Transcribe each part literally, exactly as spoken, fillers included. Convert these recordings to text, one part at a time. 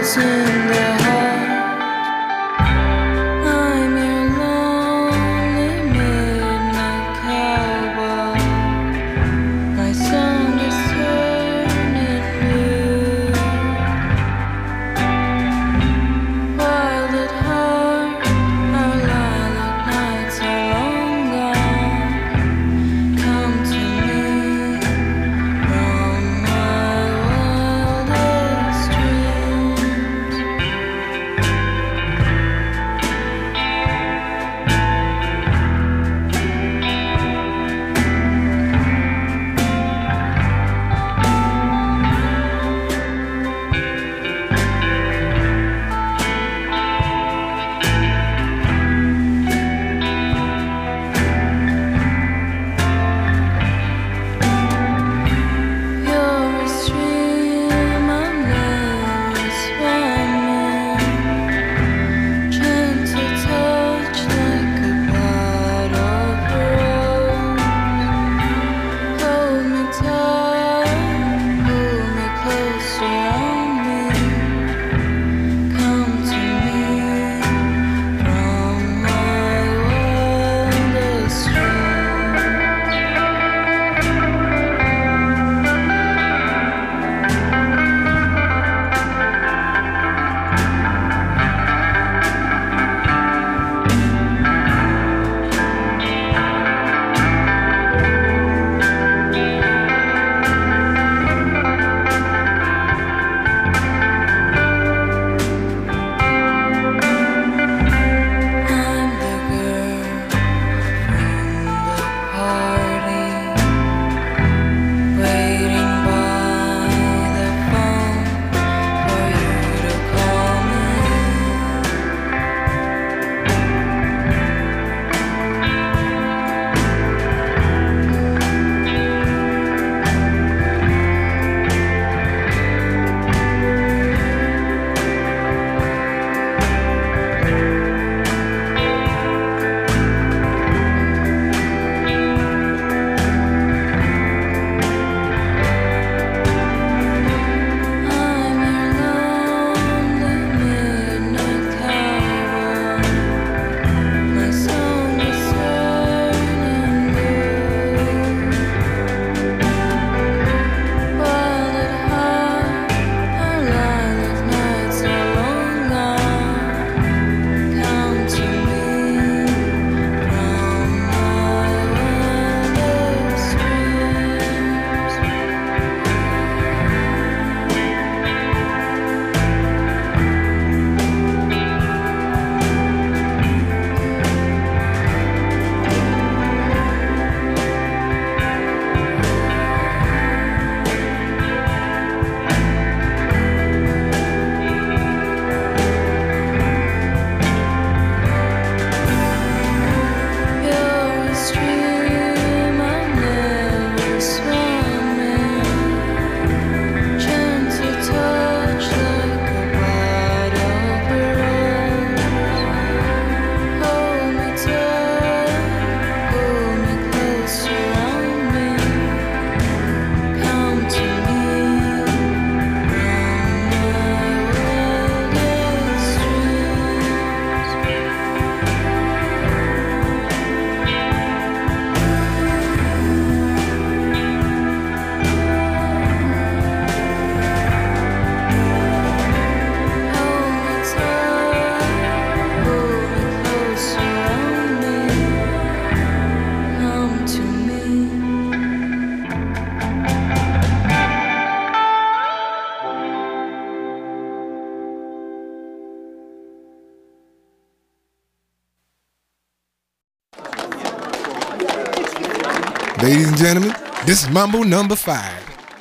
Ladies and gentlemen, this is Mambo number five.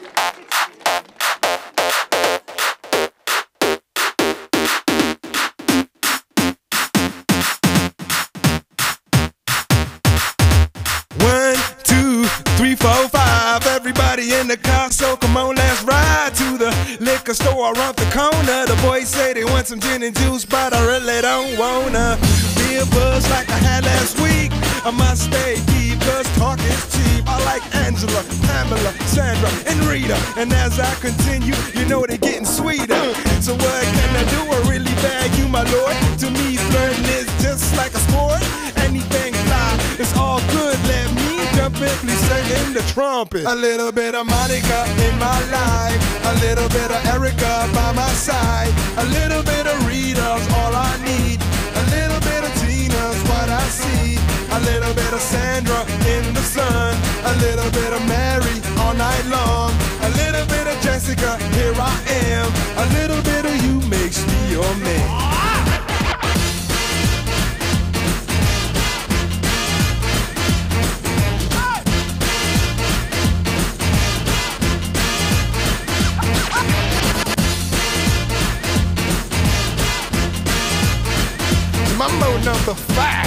One, two, three, four, five. Everybody in the car, so come on, let's ride to the liquor store around the corner. The boys say they want some gin and juice, but I really don't wanna be a buzz like I had last week. I must stay deep, cause talk is cheap. I like Angela, Pamela, Sandra, and Rita. And as I continue, you know they're getting sweeter. So what can in the trumpet. A little bit of Monica in my life, a little bit of Erica by my side, a little bit of Rita's all I need, a little bit of Tina's what I see, a little bit of Sandra in the sun, a little bit of Mary all night long, a little bit of Jessica, here I am, a little bit of you makes me your man. Mambo number five.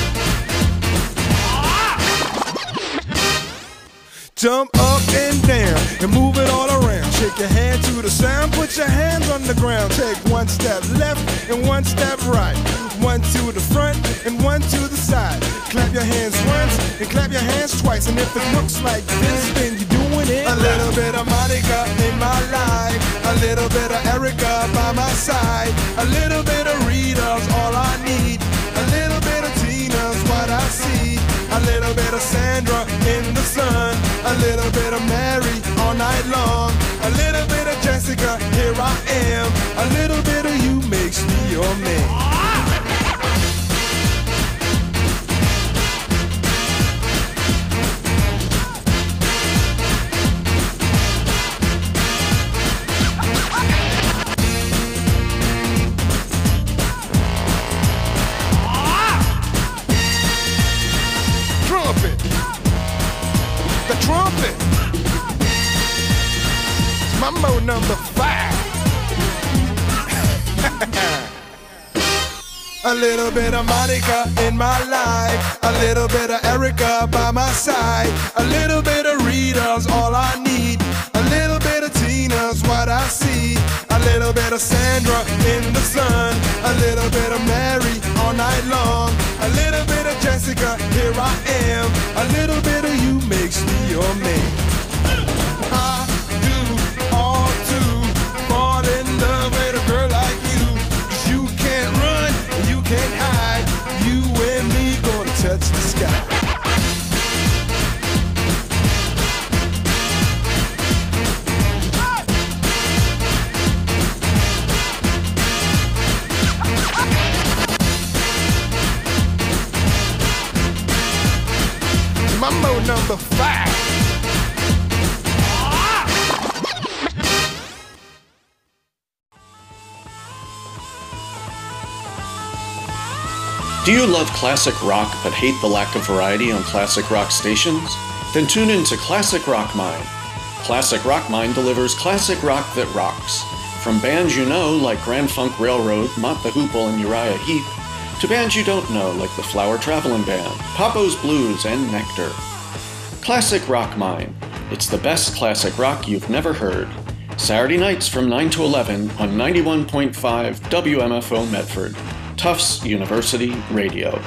Jump up and down and move it all around. Shake your hand to the sound, put your hands on the ground. Take one step left and one step right. One to the front and one to the side. Clap your hands once and clap your hands twice. And if it looks like this, then you're doing it. A little bit of Monica in my life, a little bit of Erica by my side, a little bit of Rita's all I need, a little bit of Tina's what I see, a little bit of Sandra in the sun, a little bit of Mary all night long, a little bit of Jessica, here I am, a little bit of you makes me your man. The trumpet. Mambo number five. A little bit of Monica in my life, a little bit of Erica by my side, a little bit of Rita's all I need, a little bit of Tina's what I see, a little bit of Sandra in the sun, a little bit of Mary all night long, a little bit of Jessica, here I am, a little bit of you makes me your man. I do all to fall in love with a girl like you, 'cause you can't run and you can't hide, you and me gonna touch the sky. Mambo number five. Do you love classic rock but hate the lack of variety on classic rock stations? Then tune in to Classic Rock Mind. Classic Rock Mind delivers classic rock that rocks. From bands you know like Grand Funk Railroad, Mott the Hoople, and Uriah Heep, to bands you don't know like the Flower Traveling Band, Papo's Blues, and Nectar. Classic Rock Mind. It's the best classic rock you've never heard. Saturday nights from nine to eleven on ninety-one point five W M F O Medford, Tufts University Radio.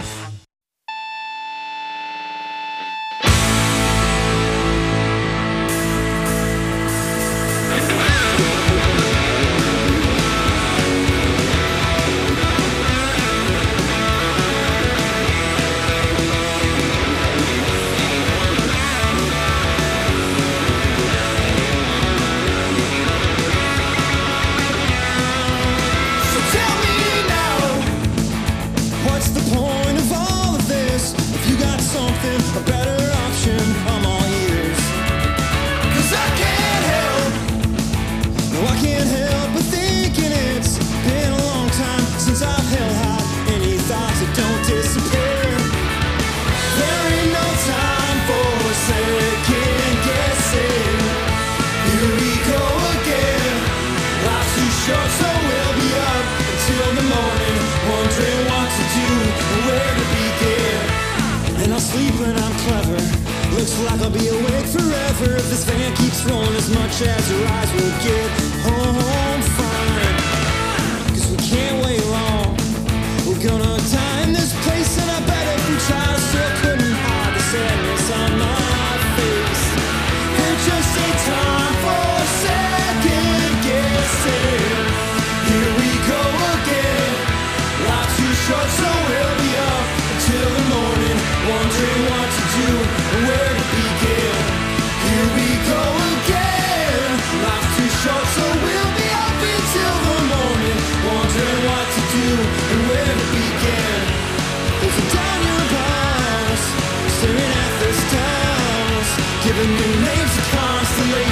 Like I'll be awake forever if this van keeps rolling as much as your eyes will get home fine. 'Cause we can't wait long. We're gonna die in this place, and I bet if we tried, I still couldn't hide the sadness on my face. There's just a time for second guessing. Here we go again. Life's too short, so we'll be up until the morning, wondering what to do and where to begin.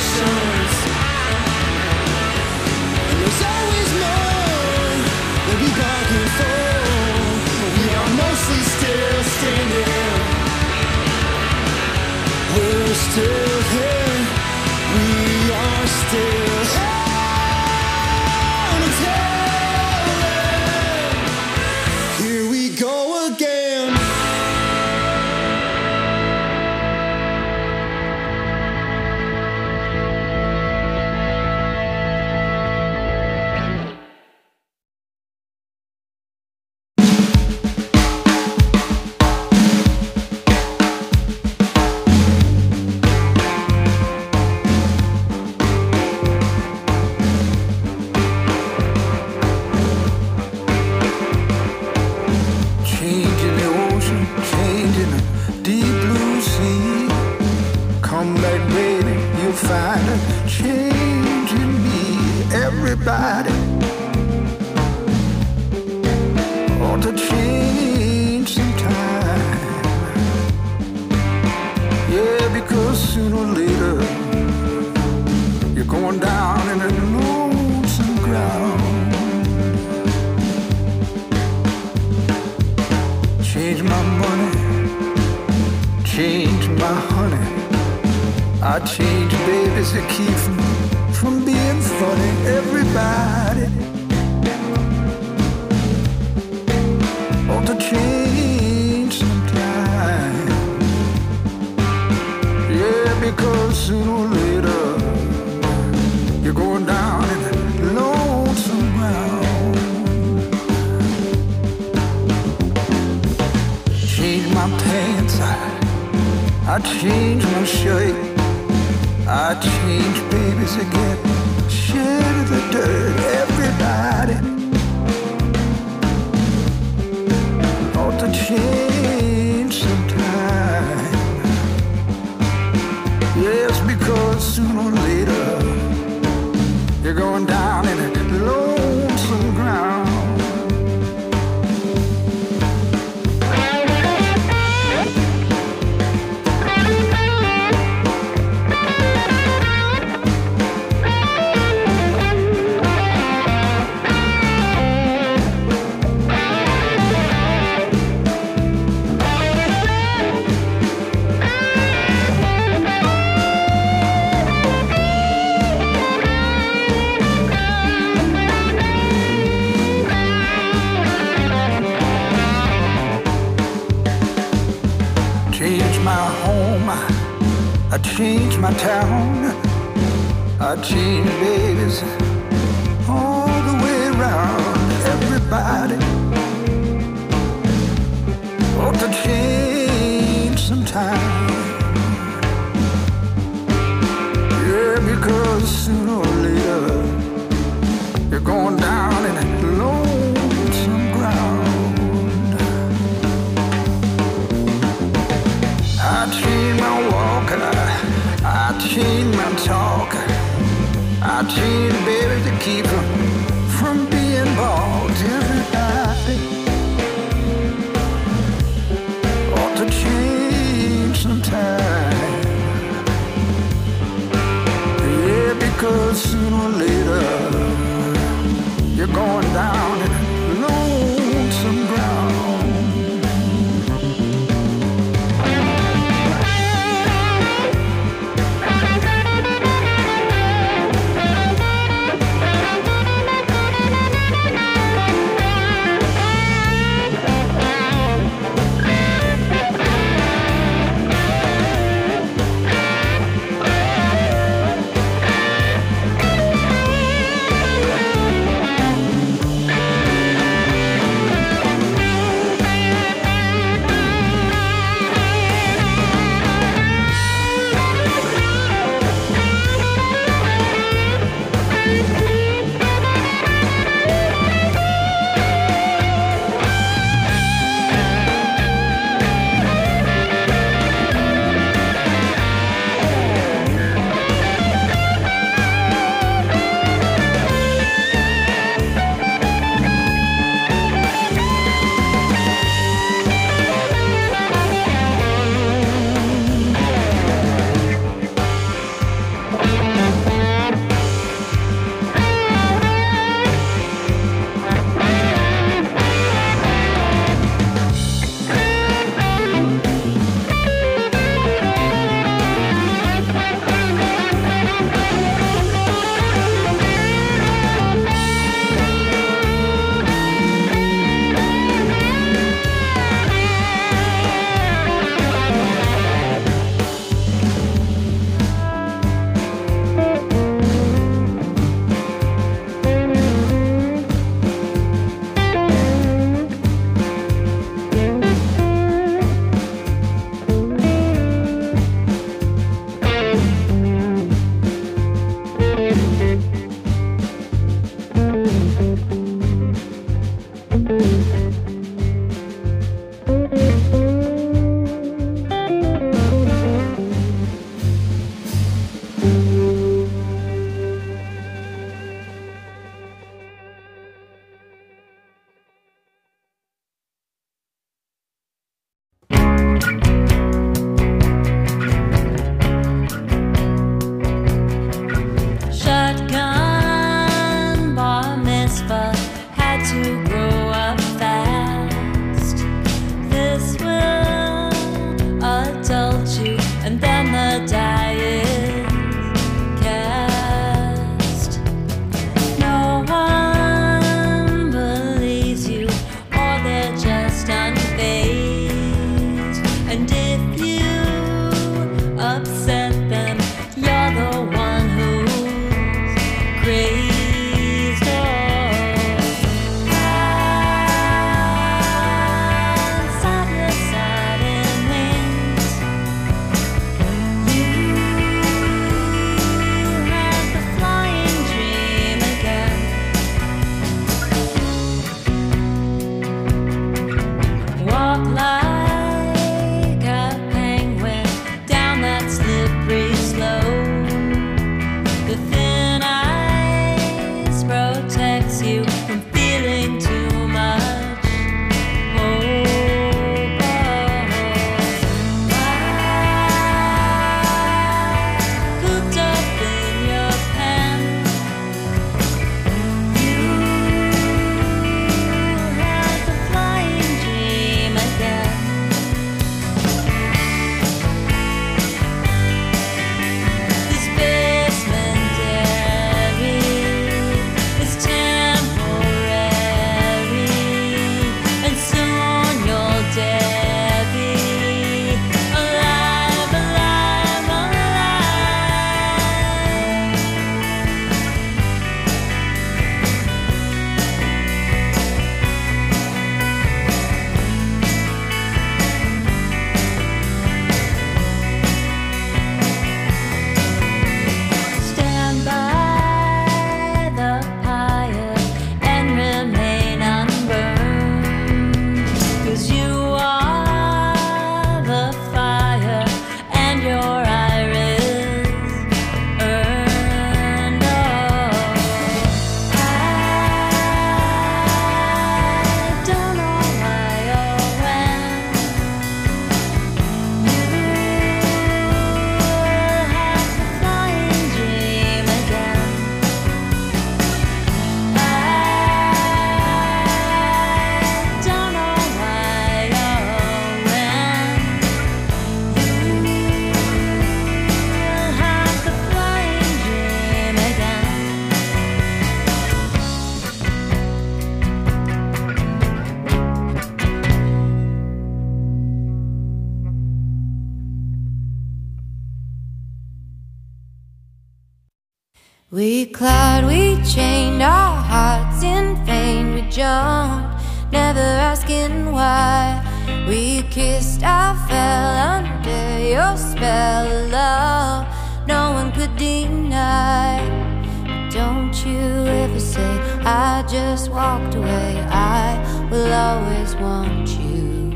directions. And there's always more that we bargain for. But we are mostly still standing. We're still here. We are still here. Here we go again. to grow up fast. This will adult you, and then the die is cast. No one believes you, or they're just unfazed. And if you upset them, you're the one who's crazy. We clawed, we chained our hearts in vain. We jumped, never asking why. We kissed, I fell under your spell of love no one could deny. Don't you ever say I just walked away. I will always want you.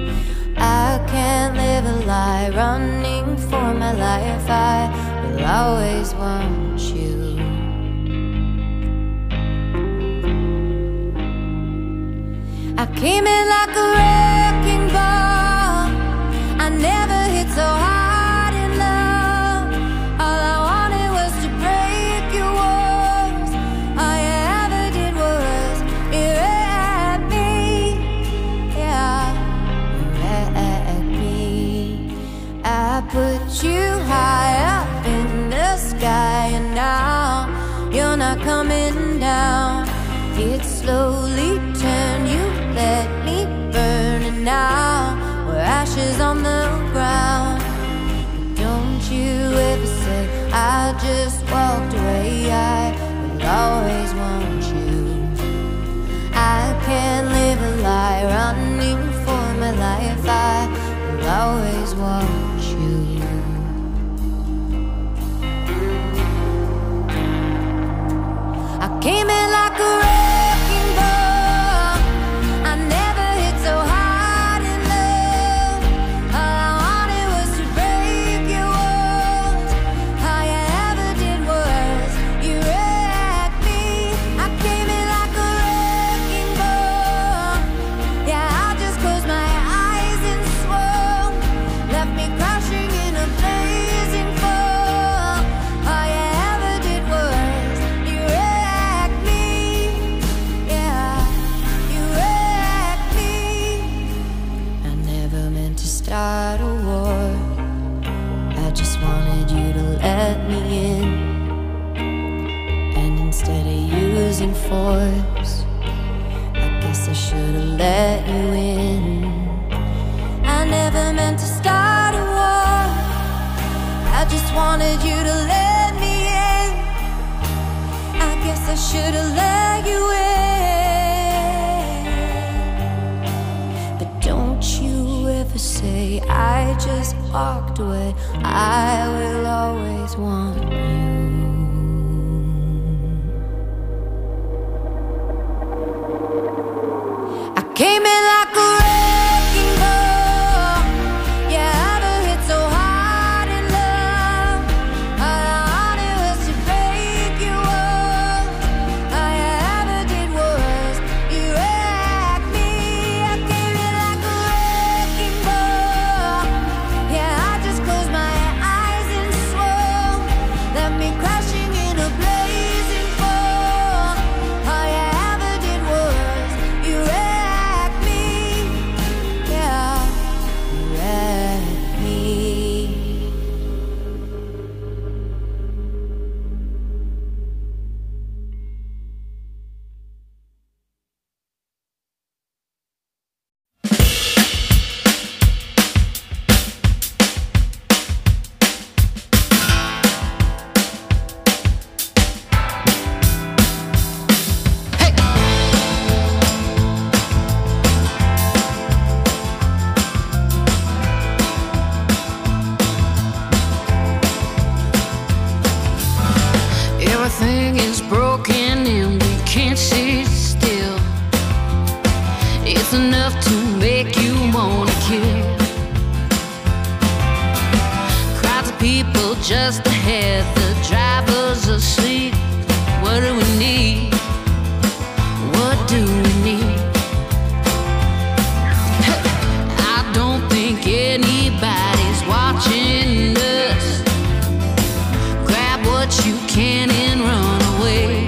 I can't live a lie, running for my life. I will always want you. I came in like a wrecking ball. I never hit so hard in love. All I wanted was to break your walls. All you ever did was erect me. Yeah, erect me. I put you high up in the sky, and now you're not coming down. It slowly turned, you let me burn, and now we're ashes on the ground. Don't you ever say I just walked away. I will always want you. I can't live a lie, running for my life. I will always want you. I came in like a wrecking ball. I never hit so hard in love. All I wanted was to break your walls. All you ever did was you wrecked me. I came in like a wrecking ball. Yeah, I just closed my eyes and swore should have let you in. I never meant to start a war. I just wanted you to let me in. I guess I should have let you in. But don't you ever say I just walked away. I will always want you. Came in like a wrecking ball. Yeah, I ever hit so hard in love. All I wanted was to break you off. All you ever did was you wrecked me. I came in like a wrecking ball. Yeah, I just closed my eyes and swore. Left me crashing in a blazing fall. All you ever did was you wrecked. Everything is broken and we can't sit still. It's enough to make you wanna kill. Crowds of people just ahead, the driver's asleep. What do we need? What do we need? I don't think anybody's watching us. Grab what you can and run away.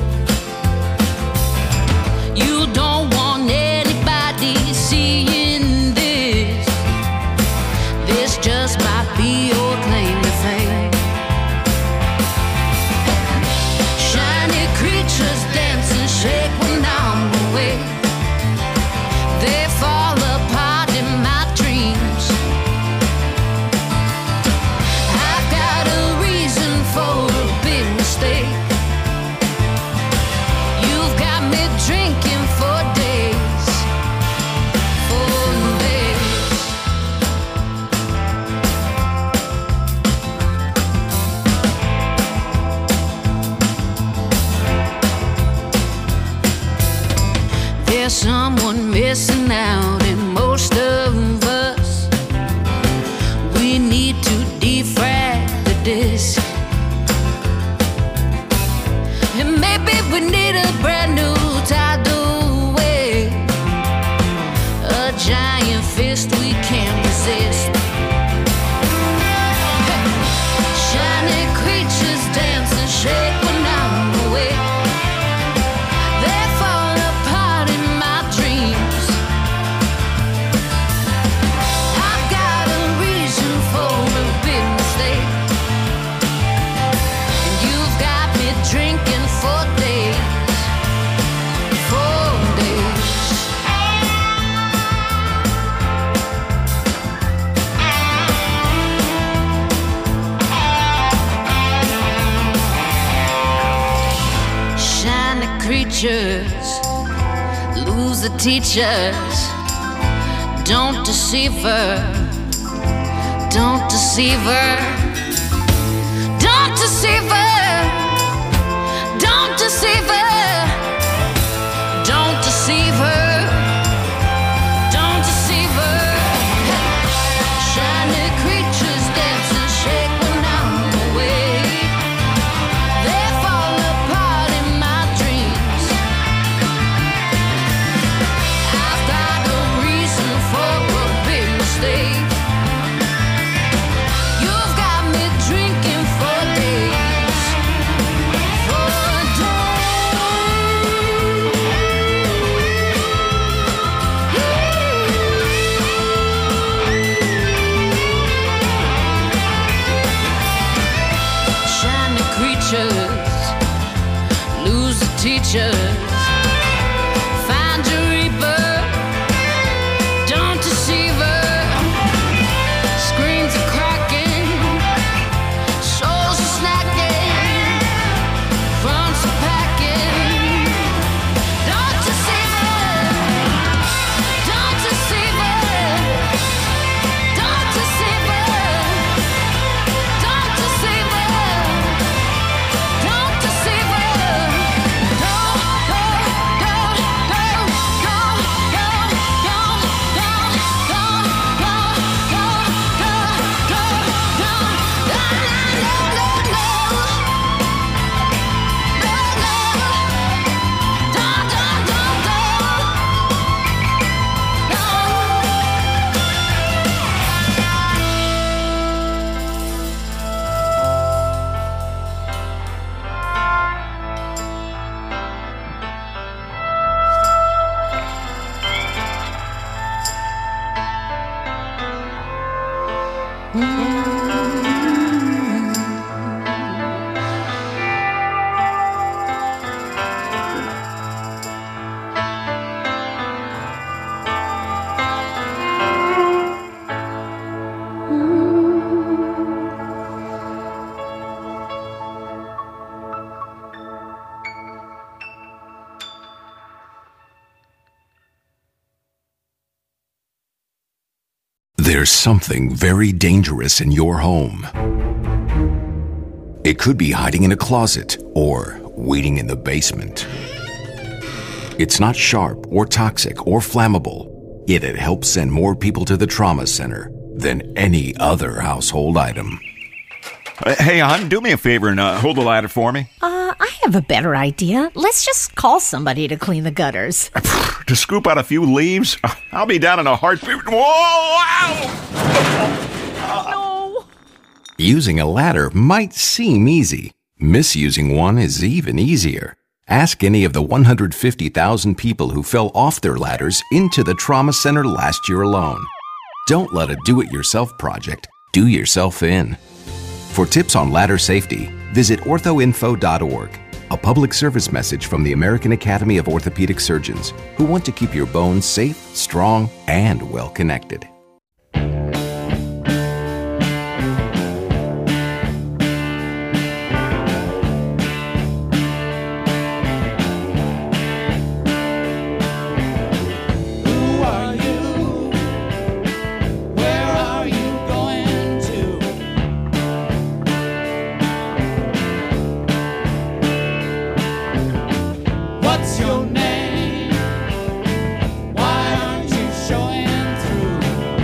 You don't want anybody seeing this. This just might be your claim to fame. Shiny creatures dance and shake when I'm away. They fall apart in my dreams. I've got a reason for a big mistake. You've got me drinking for days, for days. There's someone missing out in most of us. We need to defrag the disc. And maybe we need a brand new tidal wave, a giant fist we can't resist. Shiny creatures dance and shake when I'm away. They fall apart in my dreams. I've got a reason for a big mistake. And you've got me drinking for days, for days. Shiny creatures lose the teachers. Don't deceive her. Don't deceive her. Don't deceive her. Don't deceive her. Don't deceive her. Don't deceive her. Shiny creatures dance and shake when I'm away. They fall apart in my dreams. I've got a reason for a big mistake. You've got me drinking for days. There's something very dangerous in your home. It could be hiding in a closet or waiting in the basement. It's not sharp or toxic or flammable, yet it helps send more people to the trauma center than any other household item. Uh, hey, hon, do me a favor and uh, hold the ladder for me. Uh, I have a better idea. Let's just call somebody to clean the gutters. To scoop out a few leaves? I'll be down in a heartbeat. Whoa! Ow! No. Using a ladder might seem easy. Misusing one is even easier. Ask any of the one hundred fifty thousand people who fell off their ladders into the trauma center last year alone. Don't let a do-it-yourself project do yourself in. For tips on ladder safety, visit ortho info dot org, a public service message from the American Academy of Orthopedic Surgeons, who want to keep your bones safe, strong, and well-connected. What's your name? Why aren't you showing through?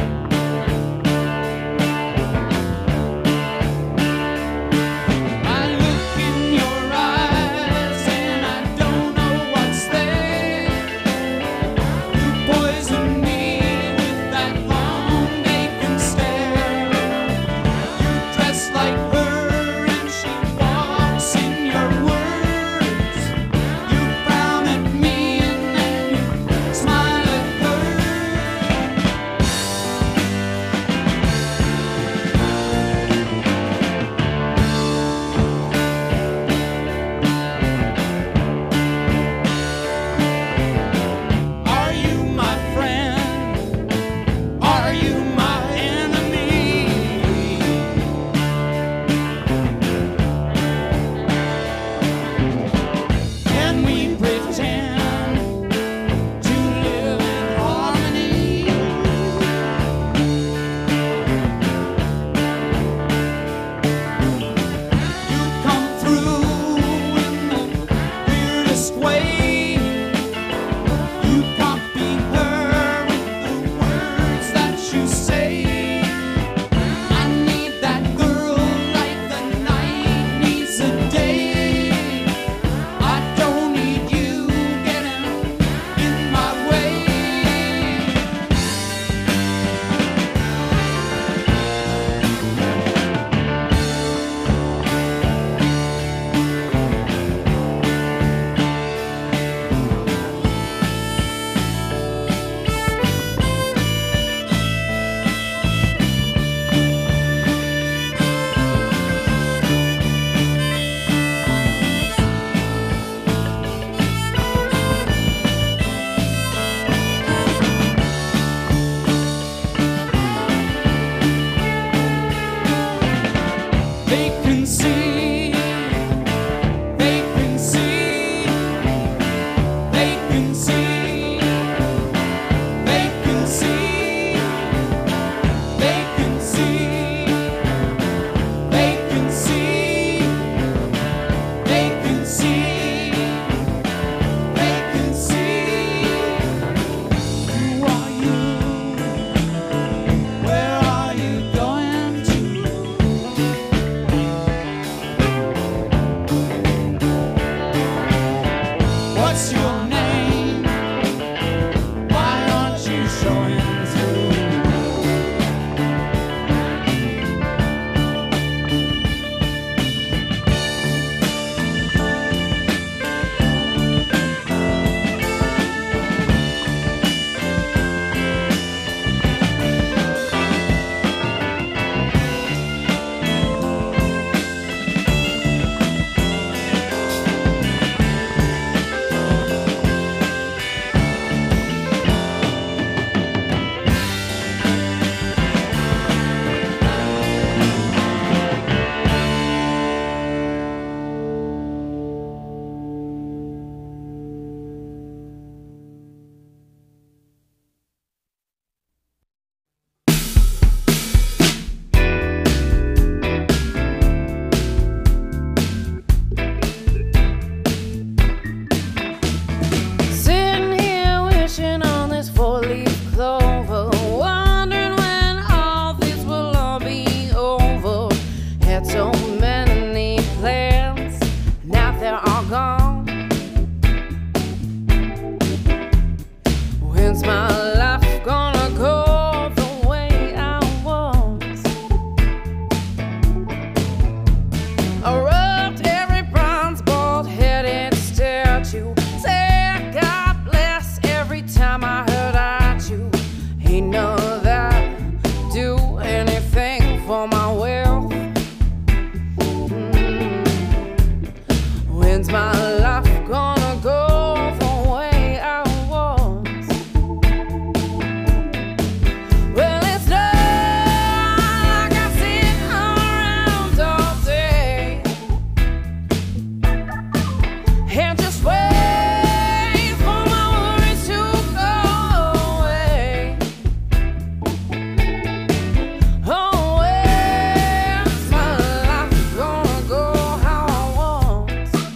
When's my life gonna go the way I want? I rubbed every bronze bald-headed statue. Say God bless every time I heard I you. Ain't none of that do anything for my wealth. Mm. When's my life gonna go the way I want? Well, it's not like I sit around all day and just wait for my worries to go away. Oh, where's my life gonna go how I want?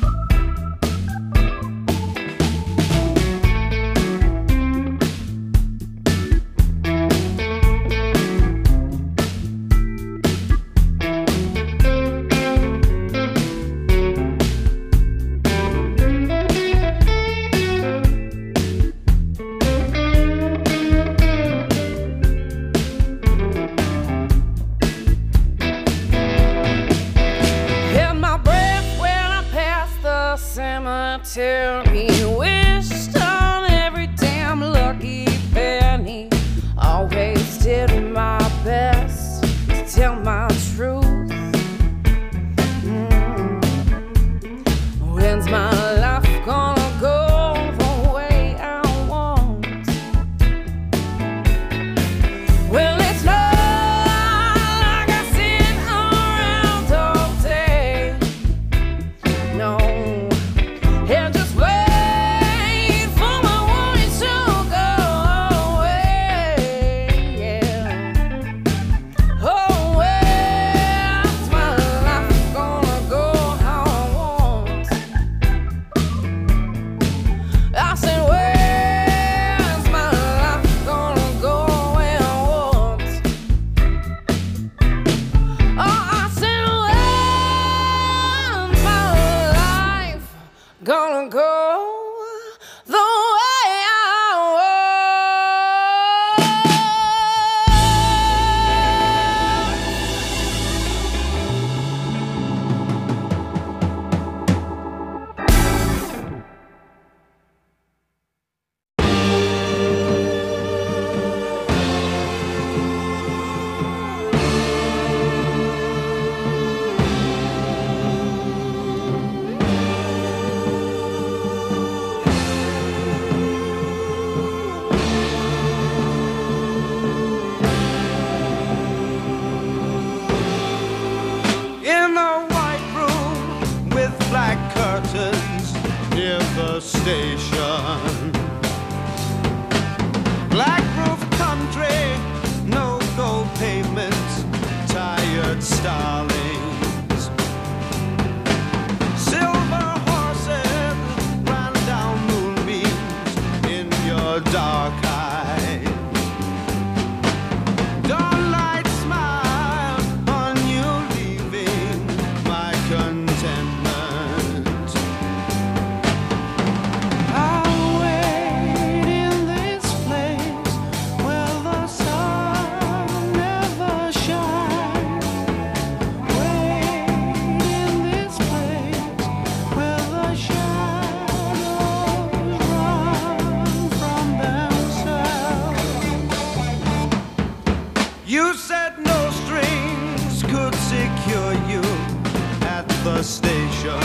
Held my breath when I passed the cemetery. Wished on every damn lucky penny. Always did my best to tell my truth. Mm. When's my life gonna go the way I want? Well, it's not like I sit around all day. No, and just wait for my worries to go away. Yeah. Oh, where's my life gonna go how I want? I said, where's my life gonna go where I want? Oh, I said, where's my life gonna go the way I want? In a white room with black curtains near the station. Black roof country, no gold pavements, tired starlings. Silver horses ran down moonbeams in your dark eyes. Dawnlight smile on you leaving my contentment. I'll wait in this place where the sun never shines. Wait in this place where the shadows run from themselves. You said no strings could secure you at the station.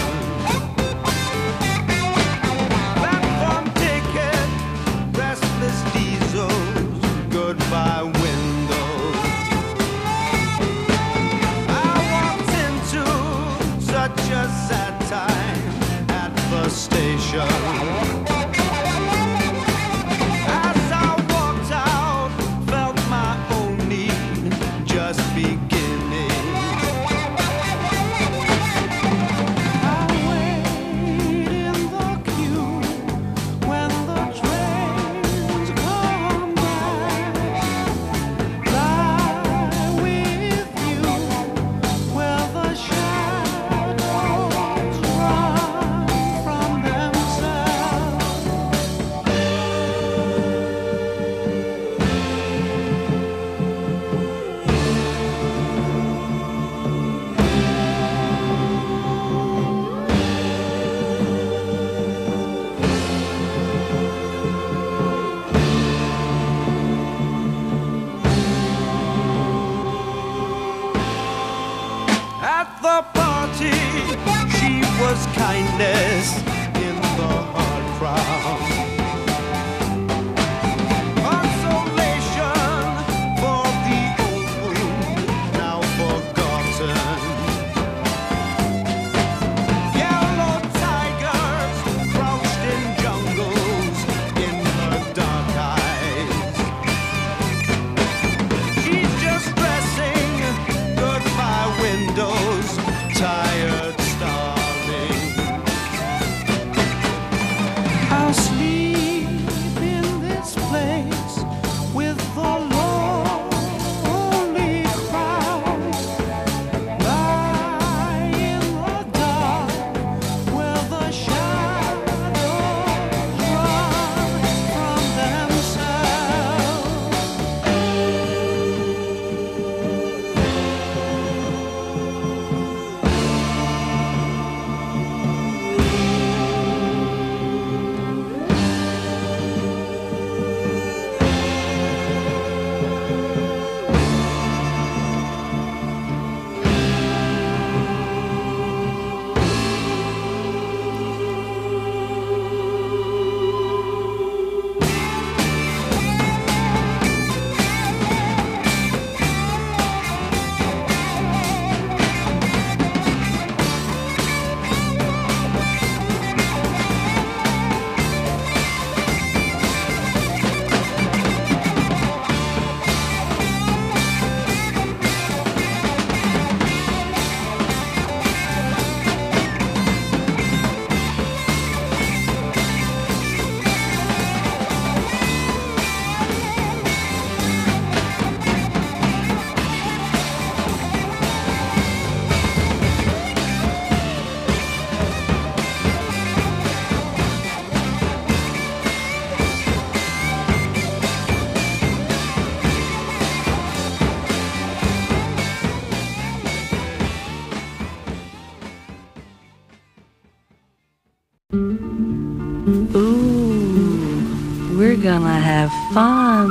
Platform ticket, restless diesels, goodbye windows. I walked into such a sad time at the station. As I walked out, felt my own need just beginning. I kindness in the hard crowd. Consolation for the old wound now forgotten. Yellow tigers crouched in jungles in her dark eyes. She's just dressing goodbye windows, tired, starving. I'll sleep in this place with the lonely crowd. Lie in the dark where the shadows run from themselves. Ooh, we're gonna have fun.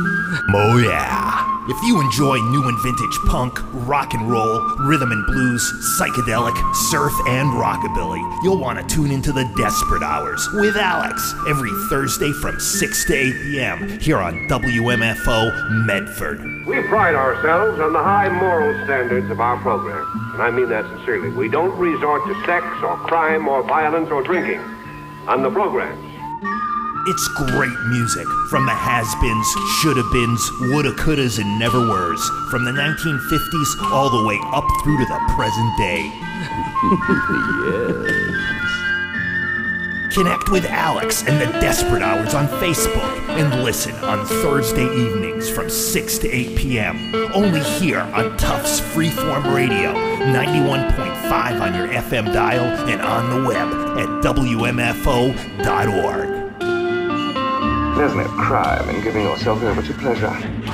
Oh yeah. If you enjoy new and vintage punk, rock and roll, rhythm and blues, psychedelic, surf, and rockabilly, you'll want to tune into the Desperate Hours with Alex every Thursday from six to eight p.m. here on W M F O Medford. We pride ourselves on the high moral standards of our program, and I mean that sincerely. We don't resort to sex or crime or violence or drinking on the programs. It's great music from the has-beens, shoulda-beens, woulda, couldas, and never-weres, from the nineteen fifties all the way up through to the present day. Yes. Connect with Alex and the Desperate Hours on Facebook and listen on Thursday evenings from six to eight p.m. only here on Tufts Freeform Radio, ninety-one point five on your F M dial and on the web at W M F O dot org. There's no crime in giving yourself over to pleasure.